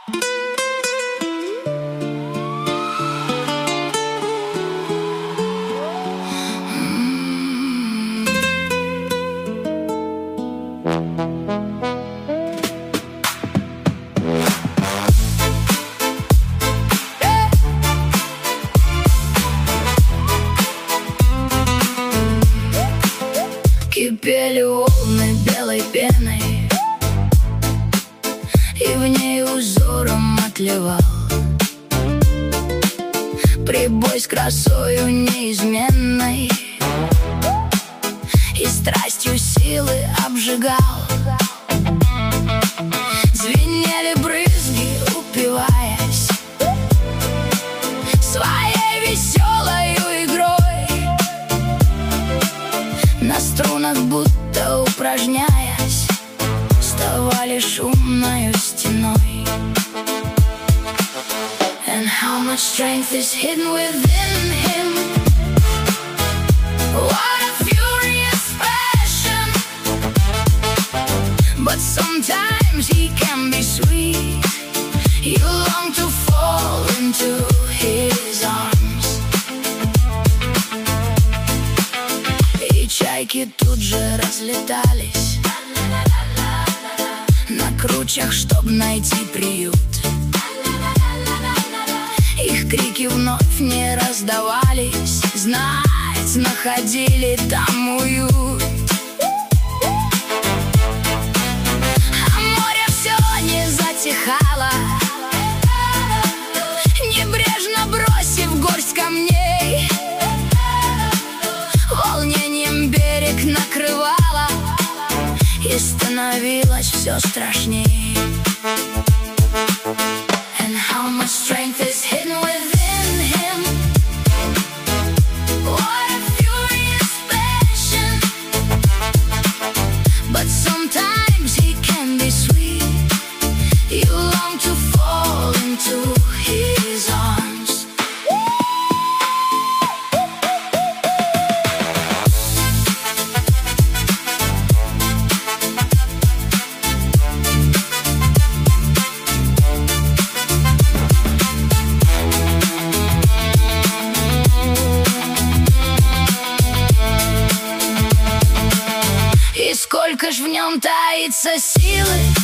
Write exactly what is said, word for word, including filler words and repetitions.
Кипели волны белой пеной, и в ней узором отливал прибой с красою неизменной, и страстью силы обжигал. Звенели брызги, упиваясь своей веселою игрой, на струнах будто упражняясь, вставали шумною стеной. And how much strength is hidden within him? What a furious passion! But sometimes he can be sweet. You long to fall into his arms. И чайки тут же разлетались на кручах, чтоб найти приют. Их крики вновь не раздавались, знать, находили там уют. А море все не затихало, небрежно бросив горсть камней. Волнением берег накрывало, и становилось все страшней. And how much strength is hidden within him? What a furious passion! But sometimes he can be sweet. You long to fall into his arms. И сколько ж в нем таится силы,